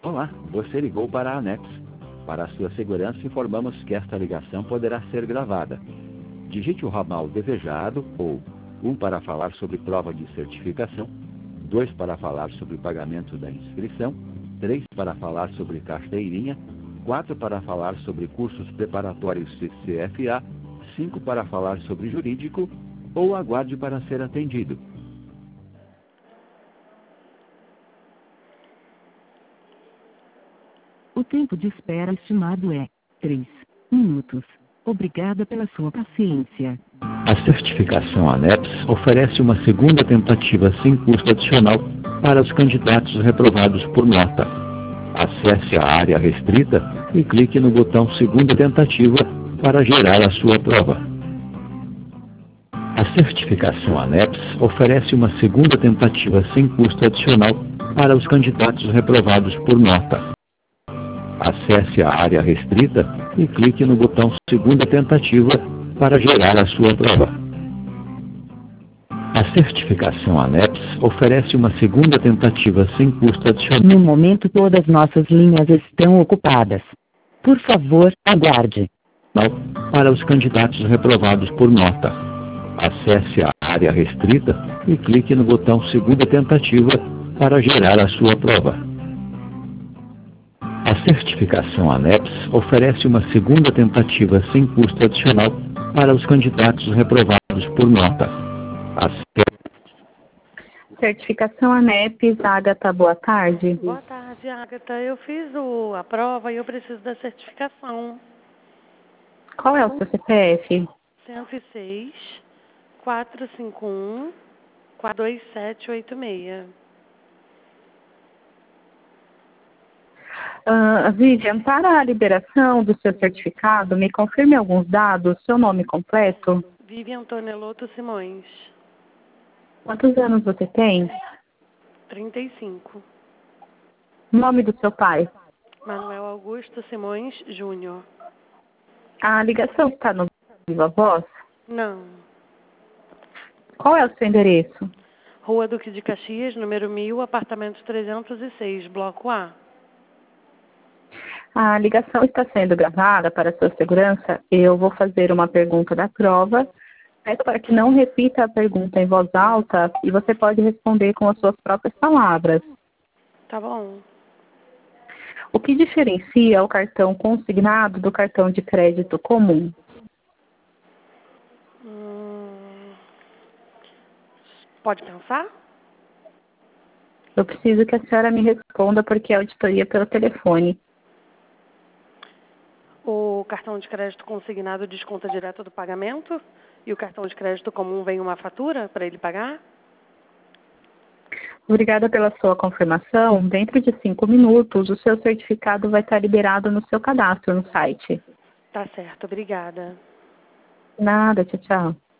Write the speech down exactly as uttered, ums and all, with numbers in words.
Olá, você ligou para a ANEPS. Para a sua segurança, informamos que esta ligação poderá ser gravada. Digite o ramal desejado ou um para falar sobre prova de certificação, dois para falar sobre pagamento da inscrição, três para falar sobre carteirinha, quatro para falar sobre cursos preparatórios C C F A, cinco para falar sobre jurídico ou aguarde para ser atendido. O tempo de espera estimado é três minutos. Obrigada pela sua paciência. A certificação ANEPS oferece uma segunda tentativa sem custo adicional para os candidatos reprovados por nota. Acesse a área restrita e clique no botão Segunda Tentativa para gerar a sua prova. A certificação ANEPS oferece uma segunda tentativa sem custo adicional para os candidatos reprovados por nota. Acesse a área restrita e clique no botão Segunda Tentativa para gerar a sua prova. A certificação ANEPS oferece uma segunda tentativa sem custo adicional. No momento, todas nossas linhas estão ocupadas. Por favor, aguarde. Para os candidatos reprovados por nota. Acesse a área restrita e clique no botão Segunda Tentativa para gerar a sua prova. A certificação ANEPS oferece uma segunda tentativa sem custo adicional para os candidatos reprovados por nota. A Certificação ANEPS, Agatha, boa tarde. Boa tarde, Agatha. Eu fiz o, a prova e eu preciso da certificação. Qual é o seu C P F? cento e seis, quatrocentos e cinquenta e um, quatro dois sete oito seis. Uh, Vivian, para a liberação do seu certificado, me confirme alguns dados, seu nome completo. Vivian Torneloto Simões. Quantos anos você tem? trinta e cinco. Nome do seu pai? Manuel Augusto Simões Júnior. A ligação está no Viva Voz? Não. Qual é o seu endereço? Rua Duque de Caxias, número mil, apartamento trezentos e seis, bloco A. A ligação está sendo gravada para sua segurança. Eu vou fazer uma pergunta da prova. Peço para que não repita a pergunta em voz alta e você pode responder com as suas próprias palavras. Tá bom. O que diferencia o cartão consignado do cartão de crédito comum? Hum, pode pensar? Eu preciso que a senhora me responda porque é auditoria pelo telefone. O cartão de crédito consignado desconta direto do pagamento e o cartão de crédito comum vem uma fatura para ele pagar? Obrigada pela sua confirmação. Dentro de cinco minutos, o seu certificado vai estar liberado no seu cadastro no site. Tá certo, obrigada. Nada, tchau, tchau.